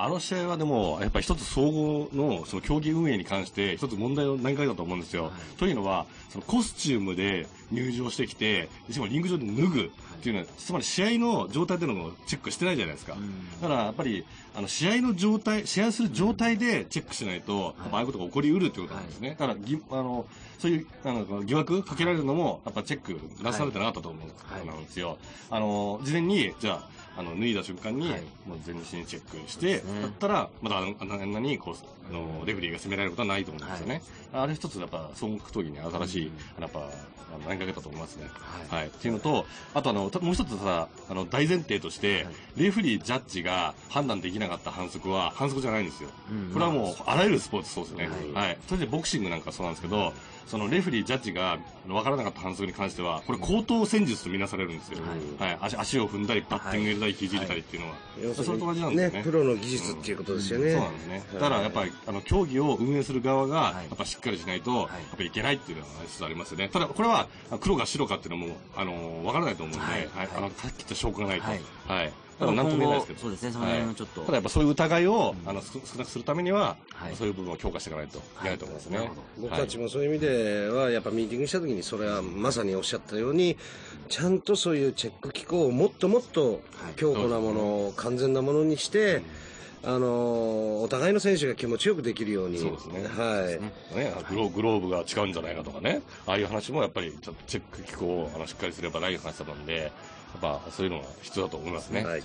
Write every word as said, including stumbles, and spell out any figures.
あの試合はでもやっぱり一つ総合のその競技運営に関して一つ問題を何回だと思うんですよ、はい、というのはそのコスチュームで入場してきてしかもリング上で脱ぐっていうのはつまり試合の状態でのチェックしてないじゃないですか、うん、だからやっぱりあの試合の状態試合する状態でチェックしないと、はい、ああいうことが起こりうるってことなんですね、はい、だからぎあのそういうあの疑惑かけられるのもやっぱチェック出されてなかったと思うんですよ、はい、あの事前にじゃああの脱いだ瞬間に、はい、もう全身チェックして、ね、だったらまたあんなにこうあのレフェリーが攻められることはないと思うんですよね、はい、あれ一つやっぱ総合格闘技に新しい、うん、やっぱ何かけたと思いますね、はいはい、っていうのとあとあのもう一つさあの大前提として、はい、レフェリージャッジが判断できなかった反則は反則じゃないんですよ、うん、これはもうあらゆるスポーツそうですね、はいはい、それでボクシングなんかそうなんですけどそのレフェリージャッジが分からなかった反則に関してはこれ口頭戦術とみなされるんですよ、はいはい、足, 足を踏んだりバッティング入れたり肘入れたりっていうのは、はい、それと同じなんですよね、 ねプロの技術っていうことですよね、 うんうん、そうなんですね、だからやっぱりあの競技を運営する側がやっぱしっかりしないとやっぱりいけないっていうのは一つありますよね。ただこれは黒か白かっていうのもあの分からないと思うんで、はいはい、あのはっきりと証拠がないと、はいはい、ただ何とも言えないですけど、 そうですね、その辺はちょっと、 はい、ただやっぱそういう疑いを、うん、あの少なくするためには、はい、そういう部分を強化していかないといけないと思いますね、はい、 僕たちもそういう意味ではやっぱミーティングした時にそれはまさにおっしゃったようにちゃんとそういうチェック機構をもっともっと強固なもの、はい、完全なものにして、うん、あのお互いの選手が気持ちよくできるように、 そうですね、 はいね、グロ、グローブが違うんじゃないかとかね、ああいう話もやっぱりちょっとチェック機構をあのしっかりすればない話だったのでやっぱそういうのが必要だと思いますね。はい。